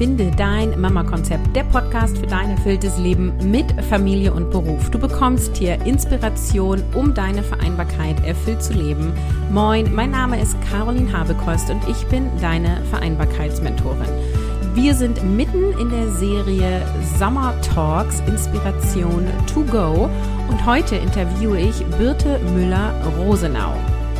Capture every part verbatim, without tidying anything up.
Finde dein Mama-Konzept, der Podcast für dein erfülltes Leben mit Familie und Beruf. Du bekommst hier Inspiration, um deine Vereinbarkeit erfüllt zu leben. Moin, mein Name ist Caroline Habekost und ich bin deine Vereinbarkeitsmentorin. Wir sind mitten in der Serie Summer Talks Inspiration to Go und heute interviewe ich Birte Müller-Rosenau.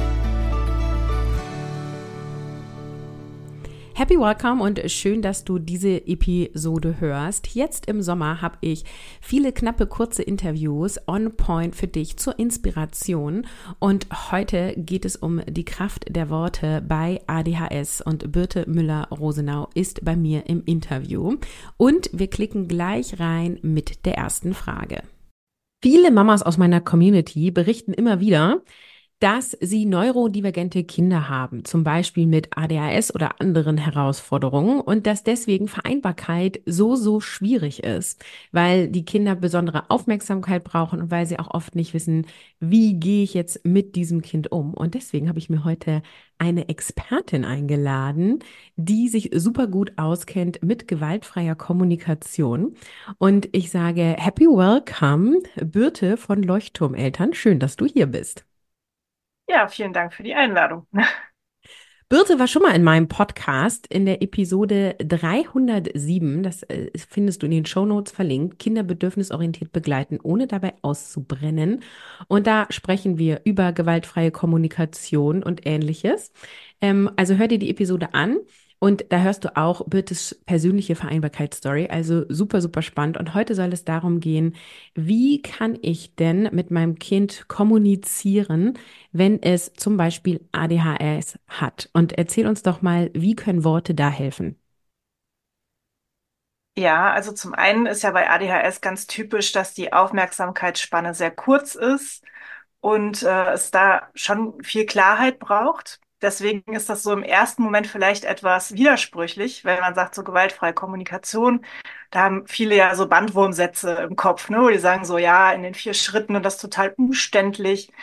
Happy Welcome und schön, dass du diese Episode hörst. Jetzt im Sommer habe ich viele knappe, kurze Interviews on point für dich zur Inspiration. Und heute geht es um die Kraft der Worte bei A D H S und Birte Müller-Rosenau ist bei mir im Interview. Und wir klicken gleich rein mit der ersten Frage. Viele Mamas aus meiner Community berichten immer wieder, dass sie neurodivergente Kinder haben, zum Beispiel mit A D H S oder anderen Herausforderungen und dass deswegen Vereinbarkeit so, so schwierig ist, weil die Kinder besondere Aufmerksamkeit brauchen und weil sie auch oft nicht wissen, wie gehe ich jetzt mit diesem Kind um. Und deswegen habe ich mir heute eine Expertin eingeladen, die sich super gut auskennt mit gewaltfreier Kommunikation. Und ich sage Happy Welcome, Birte von Leuchtturmeltern. Schön, dass du hier bist. Ja, vielen Dank für die Einladung. Birte war schon mal in meinem Podcast in der Episode dreihundertsieben, das äh, findest du in den Shownotes verlinkt, Kinder bedürfnisorientiert begleiten, ohne dabei auszubrennen. Und da sprechen wir über gewaltfreie Kommunikation und Ähnliches. Ähm, also hör dir die Episode an. Und da hörst du auch Birtes persönliche Vereinbarkeitsstory, also super, super spannend. Und heute soll es darum gehen, wie kann ich denn mit meinem Kind kommunizieren, wenn es zum Beispiel A D H S hat? Und erzähl uns doch mal, wie können Worte da helfen? Ja, also zum einen ist ja bei A D H S ganz typisch, dass die Aufmerksamkeitsspanne sehr kurz ist und äh, es da schon viel Klarheit braucht. Deswegen ist das so im ersten Moment vielleicht etwas widersprüchlich, wenn man sagt, so gewaltfreie Kommunikation. Da haben viele ja so Bandwurmsätze im Kopf, ne, wo die sagen so, ja, in den vier Schritten und das ist total umständlich.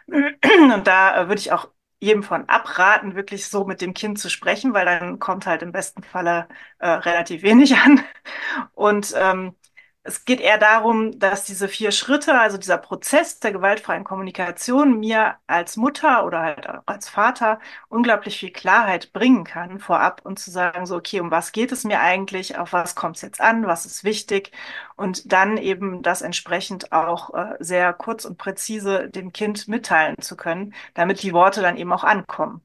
Und da äh, würde ich auch jedem von abraten, wirklich so mit dem Kind zu sprechen, weil dann kommt halt im besten Falle äh, relativ wenig an. Und ähm, es geht eher darum, dass diese vier Schritte, also dieser Prozess der gewaltfreien Kommunikation mir als Mutter oder halt auch als Vater unglaublich viel Klarheit bringen kann vorab und zu sagen, so, okay, um was geht es mir eigentlich, auf was kommt es jetzt an, was ist wichtig und dann eben das entsprechend auch äh, sehr kurz und präzise dem Kind mitteilen zu können, damit die Worte dann eben auch ankommen.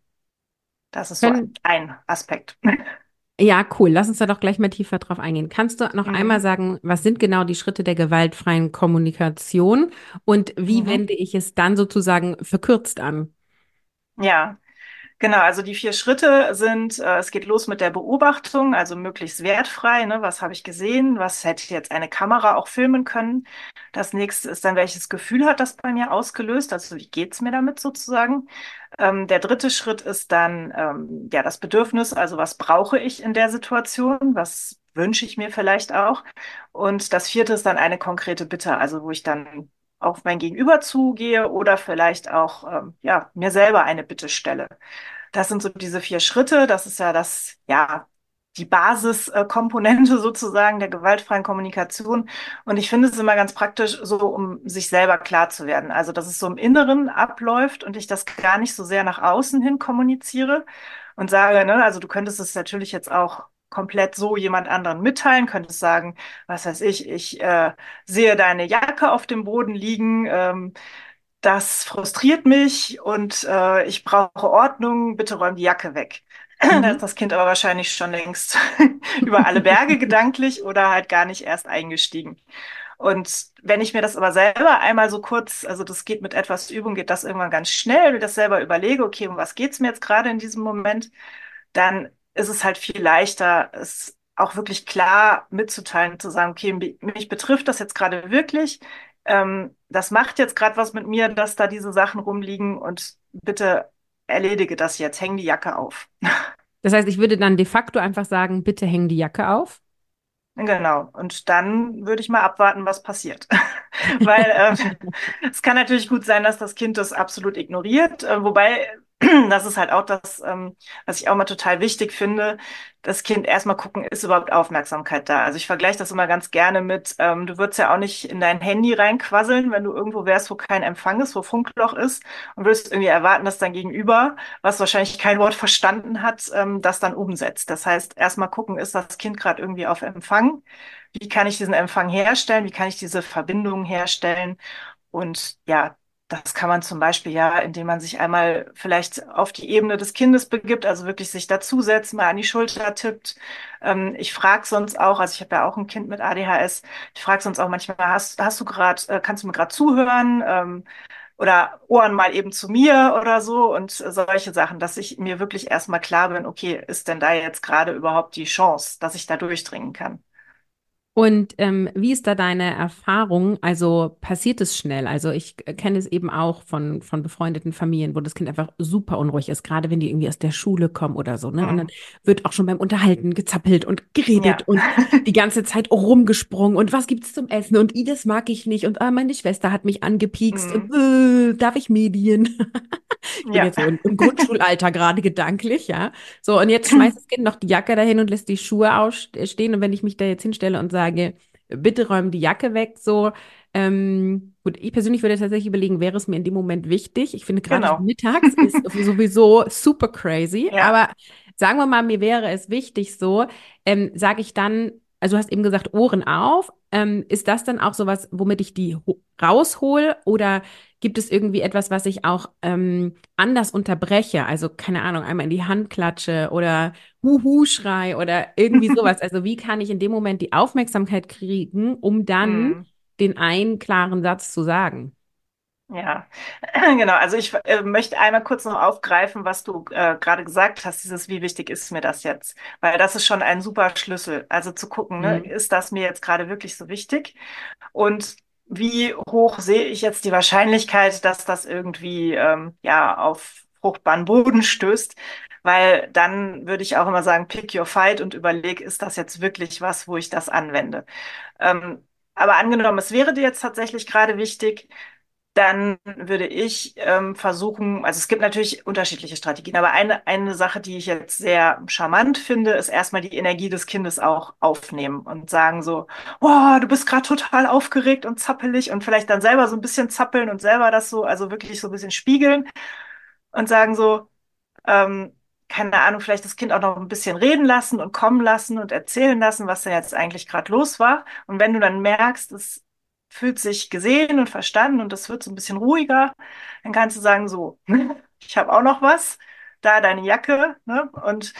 Das ist so Können, ein Aspekt. ja, cool. Lass uns da doch gleich mal tiefer drauf eingehen. Kannst du noch einmal Mhm. sagen, was sind genau die Schritte der gewaltfreien Kommunikation und wie Mhm. wende ich es dann sozusagen verkürzt an? Ja. Genau, also die vier Schritte sind, äh, es geht los mit der Beobachtung, also möglichst wertfrei, ne? Was habe ich gesehen? Was hätte jetzt eine Kamera auch filmen können? Das nächste ist dann, welches Gefühl hat das bei mir ausgelöst? Also wie geht's mir damit sozusagen? Ähm, der dritte Schritt ist dann ähm, ja das Bedürfnis, also was brauche ich in der Situation? Was wünsche ich mir vielleicht auch? Und das vierte ist dann eine konkrete Bitte, also wo ich dann auf mein Gegenüber zugehe oder vielleicht auch ähm, ja, mir selber eine Bitte stelle. Das sind so diese vier Schritte. Das ist ja das, ja, die Basiskomponente sozusagen der gewaltfreien Kommunikation. Und ich finde es immer ganz praktisch, so um sich selber klar zu werden. Also, dass es so im Inneren abläuft und ich das gar nicht so sehr nach außen hin kommuniziere und sage, ne, also du könntest es natürlich jetzt auch komplett so jemand anderen mitteilen, könntest sagen, was weiß ich, ich äh, sehe deine Jacke auf dem Boden liegen, ähm, das frustriert mich und äh, ich brauche Ordnung, bitte räum die Jacke weg. Da ist Mhm. das Kind aber wahrscheinlich schon längst über alle Berge gedanklich oder halt gar nicht erst eingestiegen. Und wenn ich mir das aber selber einmal so kurz, also das geht mit etwas Übung, geht das irgendwann ganz schnell, wenn ich das selber überlege, okay, um was geht's mir jetzt gerade in diesem Moment, dann ist es halt viel leichter, es auch wirklich klar mitzuteilen, zu sagen, okay, mich betrifft das jetzt gerade wirklich. Ähm, das macht jetzt gerade was mit mir, dass da diese Sachen rumliegen und bitte erledige das jetzt, häng die Jacke auf. Das heißt, ich würde dann de facto einfach sagen, bitte häng die Jacke auf. Genau. Und dann würde ich mal abwarten, was passiert. Weil äh, es kann natürlich gut sein, dass das Kind das absolut ignoriert. Äh, wobei Das ist halt auch das, ähm, was ich auch mal total wichtig finde. Das Kind erstmal gucken, ist überhaupt Aufmerksamkeit da? Also ich vergleiche das immer ganz gerne mit, ähm, du würdest ja auch nicht in dein Handy reinquasseln, wenn du irgendwo wärst, wo kein Empfang ist, wo Funkloch ist und würdest irgendwie erwarten, dass dein Gegenüber, was wahrscheinlich kein Wort verstanden hat, ähm, das dann umsetzt. Das heißt, erstmal gucken, ist das Kind gerade irgendwie auf Empfang? Wie kann ich diesen Empfang herstellen? Wie kann ich diese Verbindung herstellen? Und ja, das kann man zum Beispiel ja, indem man sich einmal vielleicht auf die Ebene des Kindes begibt, also wirklich sich dazusetzt, mal an die Schulter tippt. Ähm, ich frage sonst auch, also ich habe ja auch ein Kind mit A D H S, ich frage sonst auch manchmal, hast, hast du gerade, äh, kannst du mir gerade zuhören? Ähm, oder Ohren mal eben zu mir oder so und solche Sachen, dass ich mir wirklich erstmal klar bin, okay, ist denn da jetzt gerade überhaupt die Chance, dass ich da durchdringen kann? Und ähm, wie ist da deine Erfahrung? Also passiert es schnell? Also ich äh, kenne es eben auch von, von befreundeten Familien, wo das Kind einfach super unruhig ist, gerade wenn die irgendwie aus der Schule kommen oder so, ne? Und dann Hm. wird auch schon beim Unterhalten gezappelt und geredet Ja. und die ganze Zeit rumgesprungen und was gibt's zum Essen und i, das mag ich nicht und ah, meine Schwester hat mich angepiekst und Hm. äh, darf ich Medien? Ich bin Ja. jetzt so im, im Grundschulalter gerade gedanklich, ja. So, und jetzt schmeißt das Kind noch die Jacke dahin und lässt die Schuhe ausstehen. Und wenn ich mich da jetzt hinstelle und sage, bitte räum die Jacke weg, so, ähm, gut, ich persönlich würde tatsächlich überlegen, wäre es mir in dem Moment wichtig? Ich finde gerade so Genau. mittags ist sowieso super crazy, Ja. aber sagen wir mal, mir wäre es wichtig so, ähm, sage ich dann, also du hast eben gesagt, Ohren auf. Ähm, ist das dann auch sowas, womit ich die ho- raushol oder gibt es irgendwie etwas, was ich auch ähm, anders unterbreche? Also keine Ahnung, einmal in die Hand klatsche oder Huhu-Schrei oder irgendwie sowas. Also wie kann ich in dem Moment die Aufmerksamkeit kriegen, um dann Hm. den einen klaren Satz zu sagen? Ja, genau. Also ich äh, möchte einmal kurz noch aufgreifen, was du äh, gerade gesagt hast, dieses, wie wichtig ist mir das jetzt? Weil das ist schon ein super Schlüssel. Also zu gucken, ne, Mhm. ist das mir jetzt gerade wirklich so wichtig? Und wie hoch sehe ich jetzt die Wahrscheinlichkeit, dass das irgendwie ähm, ja auf fruchtbaren Boden stößt? Weil dann würde ich auch immer sagen, pick your fight und überleg, ist das jetzt wirklich was, wo ich das anwende? Ähm, aber angenommen, es wäre dir jetzt tatsächlich gerade wichtig, dann würde ich ähm, versuchen, also es gibt natürlich unterschiedliche Strategien, aber eine, eine Sache, die ich jetzt sehr charmant finde, ist erstmal die Energie des Kindes auch aufnehmen und sagen so, oh, du bist gerade total aufgeregt und zappelig und vielleicht dann selber so ein bisschen zappeln und selber das so, also wirklich so ein bisschen spiegeln und sagen so, ähm, keine Ahnung, vielleicht das Kind auch noch ein bisschen reden lassen und kommen lassen und erzählen lassen, was da jetzt eigentlich gerade los war. Und wenn du dann merkst, es fühlt sich gesehen und verstanden und es wird so ein bisschen ruhiger, dann kannst du sagen, so, ich habe auch noch was, da deine Jacke, ne? Und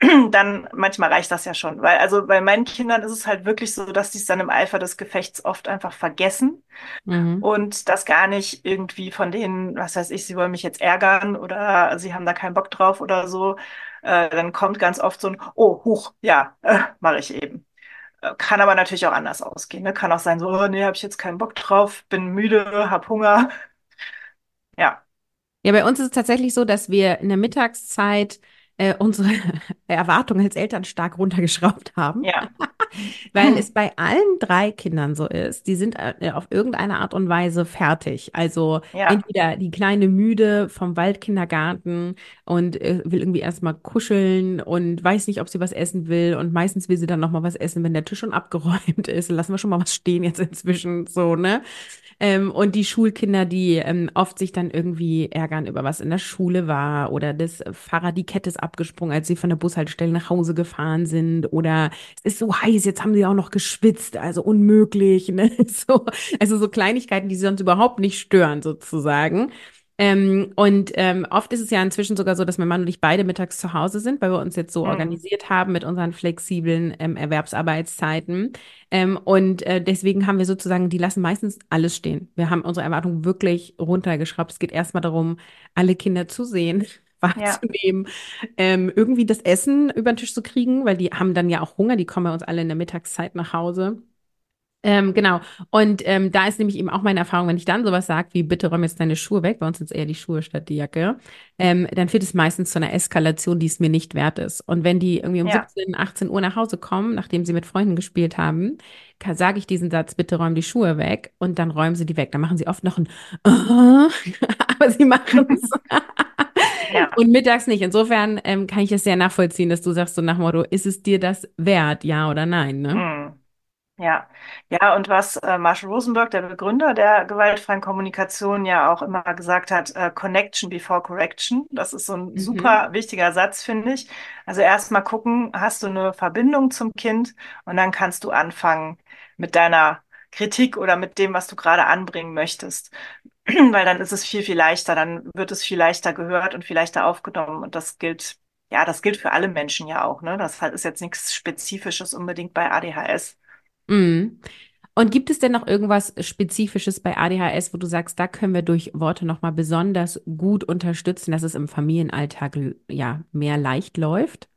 dann manchmal reicht das ja schon, weil also bei meinen Kindern ist es halt wirklich so, dass die es dann im Eifer des Gefechts oft einfach vergessen Mhm. und das gar nicht irgendwie von denen, was weiß ich, sie wollen mich jetzt ärgern oder sie haben da keinen Bock drauf oder so. Äh, dann kommt ganz oft so ein, oh, huch, ja, äh, mache ich eben. Äh, kann aber natürlich auch anders ausgehen. Ne? Kann auch sein, so, oh, nee, habe ich jetzt keinen Bock drauf, bin müde, hab Hunger. Ja, Ja, bei uns ist es tatsächlich so, dass wir in der Mittagszeit äh, unsere Erwartungen als Eltern stark runtergeschraubt haben. ja, Weil es bei allen drei Kindern so ist, die sind äh, auf irgendeine Art und Weise fertig. Also ja, entweder die Kleine müde vom Waldkindergarten und äh, will irgendwie erstmal kuscheln und weiß nicht, ob sie was essen will. Und meistens will sie dann nochmal was essen, wenn der Tisch schon abgeräumt ist. Lassen wir schon mal was stehen jetzt inzwischen so, ne? Ähm, und die Schulkinder, die ähm, oft sich dann irgendwie ärgern über was in der Schule war oder das Fahrrad, die Kette ist abgesprungen, als sie von der Bushaltestelle nach Hause gefahren sind oder es ist so heiß, jetzt haben sie auch noch geschwitzt, also unmöglich, ne? So, also so Kleinigkeiten, die sie sonst überhaupt nicht stören, sozusagen. Ähm, und ähm, oft ist es ja inzwischen sogar so, dass mein Mann und ich beide mittags zu Hause sind, weil wir uns jetzt so hm, organisiert haben mit unseren flexiblen ähm, Erwerbsarbeitszeiten. Ähm, und äh, deswegen haben wir sozusagen, die lassen meistens alles stehen. Wir haben unsere Erwartungen wirklich runtergeschraubt. Es geht erstmal darum, alle Kinder zu sehen, ja, wahrzunehmen, ähm, irgendwie das Essen über den Tisch zu kriegen, weil die haben dann ja auch Hunger, die kommen ja uns alle in der Mittagszeit nach Hause. Ähm, genau. Und ähm, da ist nämlich eben auch meine Erfahrung, wenn ich dann sowas sage, wie bitte räum jetzt deine Schuhe weg, bei uns sind es eher die Schuhe statt die Jacke, ähm, dann führt es meistens zu einer Eskalation, die es mir nicht wert ist. Und wenn die irgendwie um ja. siebzehn, achtzehn Uhr nach Hause kommen, nachdem sie mit Freunden gespielt haben, sage ich diesen Satz, bitte räum die Schuhe weg und dann räumen sie die weg. Dann machen sie oft noch ein aber sie machen es. Ja. und mittags nicht. Insofern ähm, kann ich es sehr nachvollziehen, dass du sagst so nach dem Motto, ist es dir das wert, ja oder nein, ne? Hm. Ja, ja, und was äh, Marshall Rosenberg, der Begründer der gewaltfreien Kommunikation, ja auch immer gesagt hat, äh, Connection before Correction. Das ist so ein Mhm. super wichtiger Satz, finde ich. Also erstmal gucken, hast du eine Verbindung zum Kind und dann kannst du anfangen mit deiner Kritik oder mit dem, was du gerade anbringen möchtest. Weil dann ist es viel, viel leichter, dann wird es viel leichter gehört und viel leichter aufgenommen. Und das gilt, ja, das gilt für alle Menschen ja auch, ne? Das ist jetzt nichts Spezifisches unbedingt bei A D H S. Mhm. Und gibt es denn noch irgendwas Spezifisches bei A D H S, wo du sagst, da können wir durch Worte nochmal besonders gut unterstützen, dass es im Familienalltag ja mehr leicht läuft?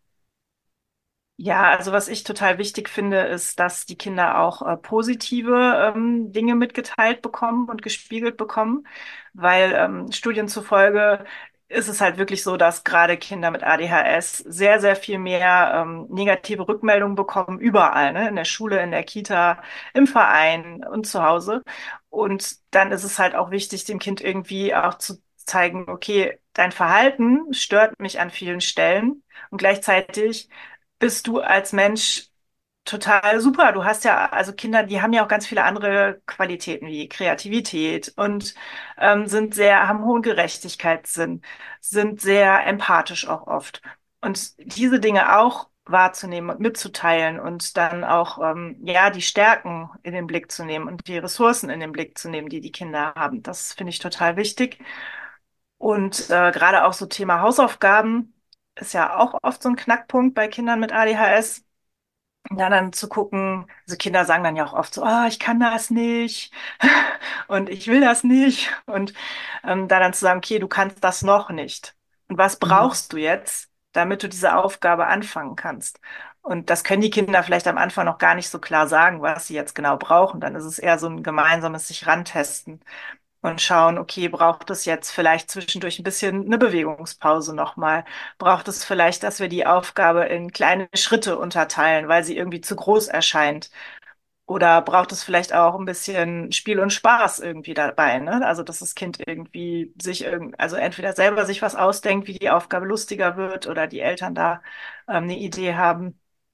Ja, also was ich total wichtig finde, ist, dass die Kinder auch äh, positive ähm, Dinge mitgeteilt bekommen und gespiegelt bekommen, weil ähm, Studien zufolge ist es halt wirklich so, dass gerade Kinder mit A D H S sehr, sehr viel mehr ähm, negative Rückmeldungen bekommen, überall, ne? In der Schule, in der Kita, im Verein und zu Hause. Und dann ist es halt auch wichtig, dem Kind irgendwie auch zu zeigen, okay, dein Verhalten stört mich an vielen Stellen und gleichzeitig bist du als Mensch total super. Du hast ja, also Kinder, die haben ja auch ganz viele andere Qualitäten wie Kreativität und ähm, sind sehr, haben hohen Gerechtigkeitssinn, sind sehr empathisch auch oft. Und diese Dinge auch wahrzunehmen und mitzuteilen und dann auch, ähm, ja, die Stärken in den Blick zu nehmen und die Ressourcen in den Blick zu nehmen, die die Kinder haben. Das finde ich total wichtig. Und äh, gerade auch so Thema Hausaufgaben ist ja auch oft so ein Knackpunkt bei Kindern mit A D H S. Ja, dann zu gucken, also Kinder sagen dann ja auch oft so, ah, ich kann das nicht und ich will das nicht. Und ähm, da dann zu sagen, okay, du kannst das noch nicht. Und was Mhm. brauchst du jetzt, damit du diese Aufgabe anfangen kannst? Und das können die Kinder vielleicht am Anfang noch gar nicht so klar sagen, was sie jetzt genau brauchen. Dann ist es eher so ein gemeinsames sich rantesten und schauen, okay, braucht es jetzt vielleicht zwischendurch ein bisschen eine Bewegungspause nochmal? Braucht es vielleicht, dass wir die Aufgabe in kleine Schritte unterteilen, weil sie irgendwie zu groß erscheint? Oder braucht es vielleicht auch ein bisschen Spiel und Spaß irgendwie dabei, ne? Also, dass das Kind irgendwie sich irgend, also entweder selber sich was ausdenkt, wie die Aufgabe lustiger wird, oder die Eltern da ähm, eine Idee haben.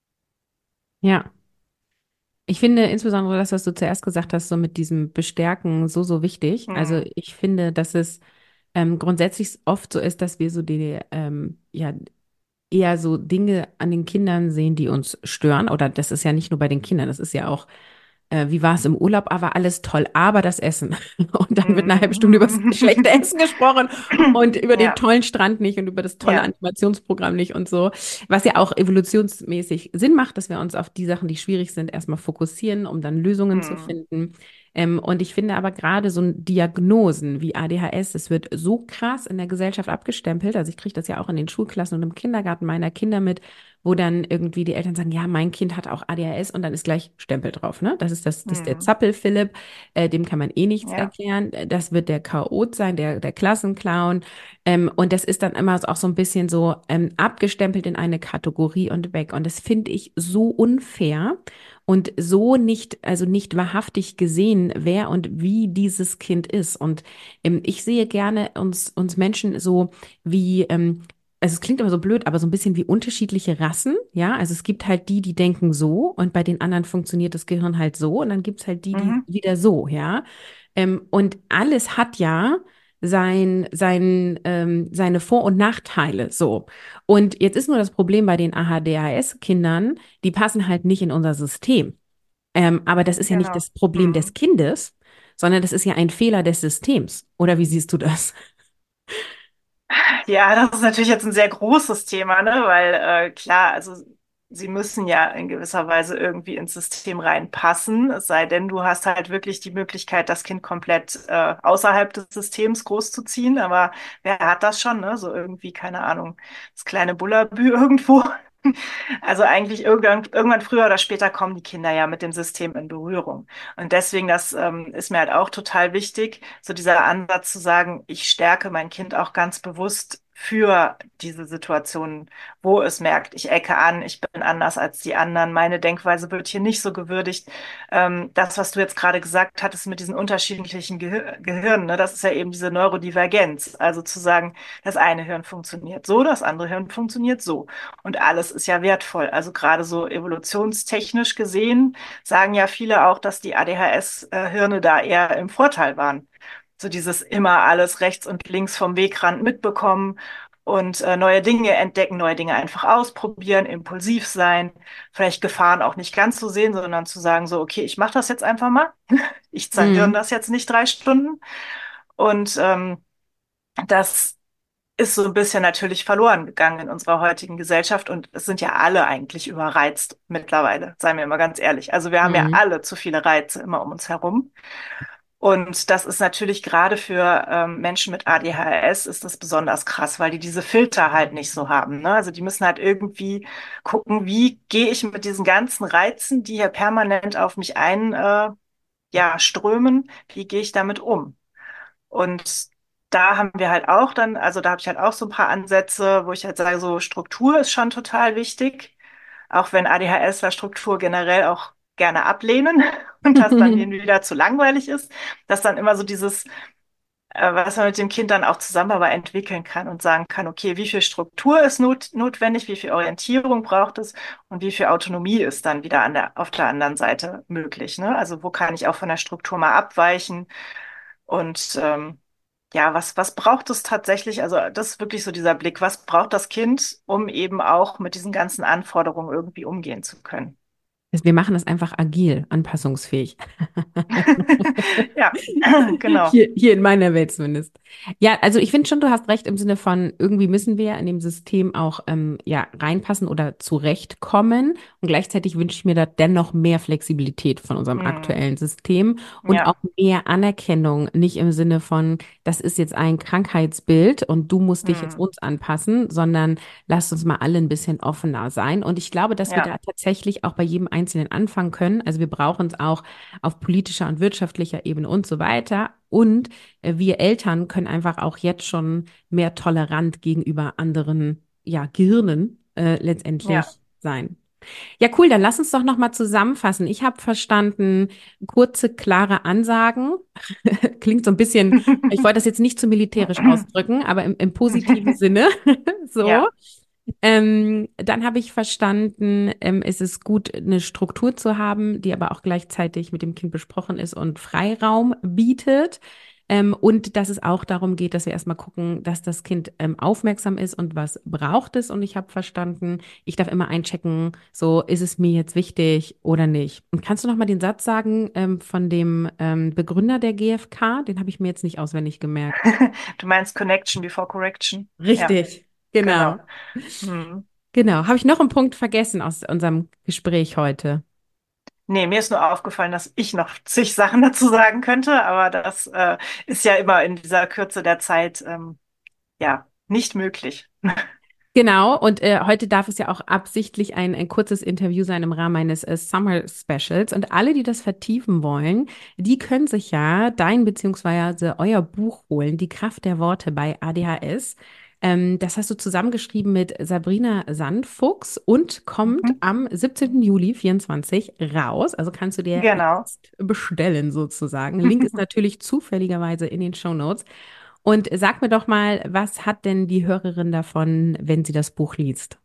Ja. Ich finde insbesondere das, was du zuerst gesagt hast, so mit diesem Bestärken, so, so wichtig. Also Hm. ich finde, dass es ähm, grundsätzlich oft so ist, dass wir so die, ähm, ja, eher so Dinge an den Kindern sehen, die uns stören. Oder das ist ja nicht nur bei den Kindern, das ist ja auch, äh, wie war es im Urlaub, aber alles toll, aber das Essen. Und dann wird eine halbe Stunde über das schlechte Hm. Essen gesprochen und über den Ja, tollen Strand nicht und über das tolle ja. Animationsprogramm nicht und so. Was ja auch evolutionsmäßig Sinn macht, dass wir uns auf die Sachen, die schwierig sind, erstmal fokussieren, um dann Lösungen zu Hm. finden. Ähm, und ich finde aber gerade so Diagnosen wie A D H S, es wird so krass in der Gesellschaft abgestempelt. Also ich kriege das ja auch in den Schulklassen und im Kindergarten meiner Kinder mit, wo dann irgendwie die Eltern sagen, ja, mein Kind hat auch A D H S und dann ist gleich Stempel drauf, ne? Das ist das, das ist der Hm. Zappel-Philipp, äh, dem kann man eh nichts Ja. erklären. Das wird der Chaot sein, der, der Klassenclown. Ähm, und das ist dann immer auch so ein bisschen so ähm, abgestempelt in eine Kategorie und weg. Und das finde ich so unfair und so nicht, also nicht wahrhaftig gesehen, wer und wie dieses Kind ist. Und ähm, ich sehe gerne uns, uns Menschen so wie, ähm, also es klingt immer so blöd, aber so ein bisschen wie unterschiedliche Rassen, ja. Also es gibt halt die, die denken so und bei den anderen funktioniert das Gehirn halt so und dann gibt es halt die, die Mhm. wieder so, ja. Ähm, und alles hat ja sein, sein, ähm, seine Vor- und Nachteile so. Und jetzt ist nur das Problem bei den A H D H S-Kindern, die passen halt nicht in unser System. Ähm, aber das ist ja nicht Genau. das Problem des Hm. Kindes, sondern das ist ja ein Fehler des Systems. Oder wie siehst du das? Ja, das ist natürlich jetzt ein sehr großes Thema, ne? Weil äh, klar, also sie müssen ja in gewisser Weise irgendwie ins System reinpassen, es sei denn, du hast halt wirklich die Möglichkeit, das Kind komplett äh, außerhalb des Systems großzuziehen. Aber wer hat das schon, ne? So irgendwie, keine Ahnung, das kleine Bullabü irgendwo. Also eigentlich irgendwann, irgendwann früher oder später kommen die Kinder ja mit dem System in Berührung. Und deswegen, das ähm, ist mir halt auch total wichtig, so dieser Ansatz zu sagen, ich stärke mein Kind auch ganz bewusst für diese Situationen, wo es merkt, ich ecke an, ich bin anders als die anderen, meine Denkweise wird hier nicht so gewürdigt. Ähm, das, was du jetzt gerade gesagt hattest mit diesen unterschiedlichen Gehir Gehirnen, ne, das ist ja eben diese Neurodivergenz. Also zu sagen, das eine Hirn funktioniert so, das andere Hirn funktioniert so. Und alles ist ja wertvoll. Also gerade so evolutionstechnisch gesehen sagen ja viele auch, dass die A D H S-Hirne da eher im Vorteil waren. So dieses immer alles rechts und links vom Wegrand mitbekommen und äh, neue Dinge entdecken, neue Dinge einfach ausprobieren, impulsiv sein, vielleicht Gefahren auch nicht ganz so sehen, sondern zu sagen so, okay, ich mache das jetzt einfach mal. Ich zerhirn Mhm. das jetzt nicht drei Stunden. Und ähm, das ist so ein bisschen natürlich verloren gegangen in unserer heutigen Gesellschaft. Und es sind ja alle eigentlich überreizt mittlerweile, seien wir immer ganz ehrlich. Also wir haben ja Mhm. alle zu viele Reize immer um uns herum. Und das ist natürlich gerade für ähm, Menschen mit A D H S ist das besonders krass, weil die diese Filter halt nicht so haben. Ne? Also die müssen halt irgendwie gucken, wie gehe ich mit diesen ganzen Reizen, die hier permanent auf mich ein, äh, ja, strömen, wie gehe ich damit um? Und da haben wir halt auch dann, also da habe ich halt auch so ein paar Ansätze, wo ich halt sage, so Struktur ist schon total wichtig, auch wenn ADHSler Struktur generell auch gerne ablehnen und das dann ihnen wieder zu langweilig ist, dass dann immer so dieses, äh, was man mit dem Kind dann auch zusammen aber entwickeln kann und sagen kann, okay, wie viel Struktur ist not notwendig, wie viel Orientierung braucht es und wie viel Autonomie ist dann wieder an der, auf der anderen Seite möglich, ne? Also wo kann ich auch von der Struktur mal abweichen und ähm, ja, was, was braucht es tatsächlich? Also, das ist wirklich so dieser Blick. Was braucht das Kind, um eben auch mit diesen ganzen Anforderungen irgendwie umgehen zu können? Also wir machen das einfach agil, anpassungsfähig. Ja, genau. Hier, hier in meiner Welt zumindest. Ja, also ich finde schon, du hast recht im Sinne von, irgendwie müssen wir ja in dem System auch ähm, ja, reinpassen oder zurechtkommen. Und gleichzeitig wünsche ich mir da dennoch mehr Flexibilität von unserem Hm. aktuellen System und auch Ja, mehr Anerkennung, nicht im Sinne von, das ist jetzt ein Krankheitsbild und du musst dich jetzt hm. uns anpassen, sondern lasst uns mal alle ein bisschen offener sein. Und ich glaube, dass wir da Ja, tatsächlich auch bei jedem Einzelnen anfangen können. Also wir brauchen es auch auf politischer und wirtschaftlicher Ebene und so weiter. Und äh, wir Eltern können einfach auch jetzt schon mehr tolerant gegenüber anderen, ja, Gehirnen äh, ja. letztendlich sein. Ja, cool, dann lass uns doch noch mal zusammenfassen. Ich habe verstanden, kurze, klare Ansagen. Klingt so ein bisschen, ich wollte das jetzt nicht zu militärisch ausdrücken, aber im, im positiven Sinne. So. Ja, Ähm, dann habe ich verstanden, ähm, es ist gut, eine Struktur zu haben, die aber auch gleichzeitig mit dem Kind besprochen ist und Freiraum bietet. Ähm, und dass es auch darum geht, dass wir erstmal gucken, dass das Kind ähm, aufmerksam ist und was braucht es. Und ich habe verstanden, ich darf immer einchecken, so ist es mir jetzt wichtig oder nicht. Und kannst du noch mal den Satz sagen ähm, von dem ähm, Begründer der G F K? Den habe ich mir jetzt nicht auswendig gemerkt. du meinst Connection before Correction? Ja, Richtig, genau. genau. Hm. Genau. Habe ich noch einen Punkt vergessen aus unserem Gespräch heute? Nee, mir ist nur aufgefallen, dass ich noch zig Sachen dazu sagen könnte, aber das äh, ist ja immer in dieser Kürze der Zeit ähm, ja nicht möglich. Genau, und äh, heute darf es ja auch absichtlich ein, ein kurzes Interview sein im Rahmen eines äh, Summer Specials. Und alle, die das vertiefen wollen, die können sich ja dein beziehungsweise euer Buch holen, Die Kraft der Worte bei A D H S. Ähm, das hast du zusammengeschrieben mit Sabrina Sandfuchs und kommt Mhm. am siebzehnten Juli vierundzwanzig raus. Also kannst du dir Genau. jetzt bestellen sozusagen. Link ist natürlich zufälligerweise in den Shownotes. Und sag mir doch mal, was hat denn die Hörerin davon, wenn sie das Buch liest?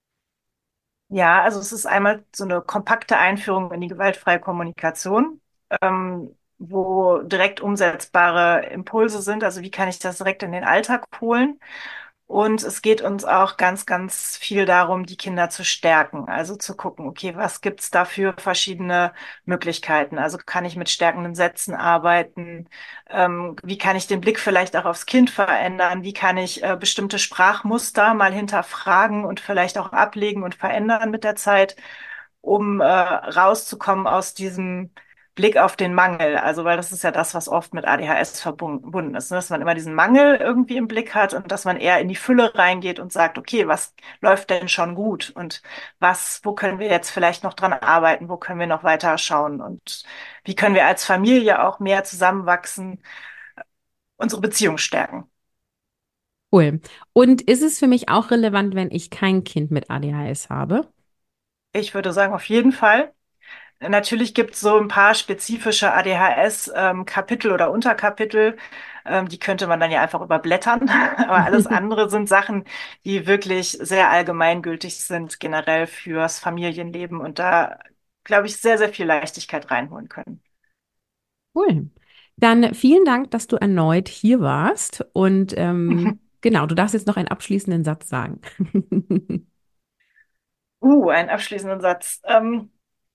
Ja, also es ist einmal so eine kompakte Einführung in die gewaltfreie Kommunikation, ähm, wo direkt umsetzbare Impulse sind. Also wie kann ich das direkt in den Alltag holen? Und es geht uns auch ganz, ganz viel darum, die Kinder zu stärken. Also zu gucken, okay, was gibt's da für verschiedene Möglichkeiten? Also kann ich mit stärkenden Sätzen arbeiten? Ähm, wie kann ich den Blick vielleicht auch aufs Kind verändern? Wie kann ich äh, bestimmte Sprachmuster mal hinterfragen und vielleicht auch ablegen und verändern mit der Zeit, um äh, rauszukommen aus diesem Blick auf den Mangel? Also, weil das ist ja das, was oft mit A D H S verbunden ist, ne? Dass man immer diesen Mangel irgendwie im Blick hat und dass man eher in die Fülle reingeht und sagt, okay, was läuft denn schon gut und was, wo können wir jetzt vielleicht noch dran arbeiten, wo können wir noch weiter schauen und wie können wir als Familie auch mehr zusammenwachsen, unsere Beziehung stärken. Cool. Und ist es für mich auch relevant, wenn ich kein Kind mit A D H S habe? Ich würde sagen, auf jeden Fall. Natürlich gibt es so ein paar spezifische A D H S-Kapitel oder Unterkapitel, ähm, die könnte man dann ja einfach überblättern. Aber alles andere sind Sachen, die wirklich sehr allgemeingültig sind, generell fürs Familienleben und da, glaube ich, sehr, sehr viel Leichtigkeit reinholen können. Cool. Dann vielen Dank, dass du erneut hier warst. Und ähm, genau, du darfst jetzt noch einen abschließenden Satz sagen. Uh, einen abschließenden Satz. Ähm,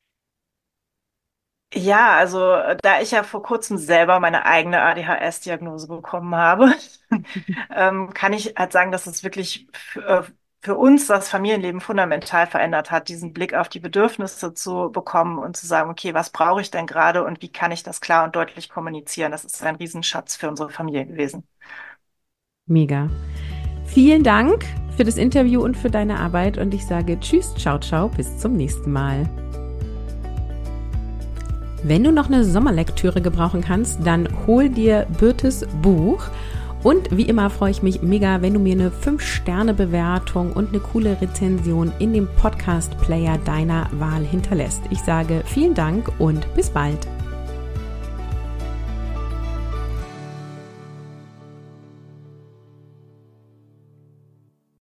Ja, also äh, da ich ja vor kurzem selber meine eigene A D H S-Diagnose bekommen habe, ähm, kann ich halt sagen, dass es wirklich für, äh, für uns das Familienleben fundamental verändert hat, diesen Blick auf die Bedürfnisse zu bekommen und zu sagen, okay, was brauche ich denn gerade und wie kann ich das klar und deutlich kommunizieren? Das ist ein Riesenschatz für unsere Familie gewesen. Mega. Vielen Dank für das Interview und für deine Arbeit und ich sage Tschüss, ciao, ciao, bis zum nächsten Mal. Wenn du noch eine Sommerlektüre gebrauchen kannst, dann hol dir Birtes Buch. Und wie immer freue ich mich mega, wenn du mir eine fünf Sterne Bewertung und eine coole Rezension in dem Podcast-Player deiner Wahl hinterlässt. Ich sage vielen Dank und bis bald.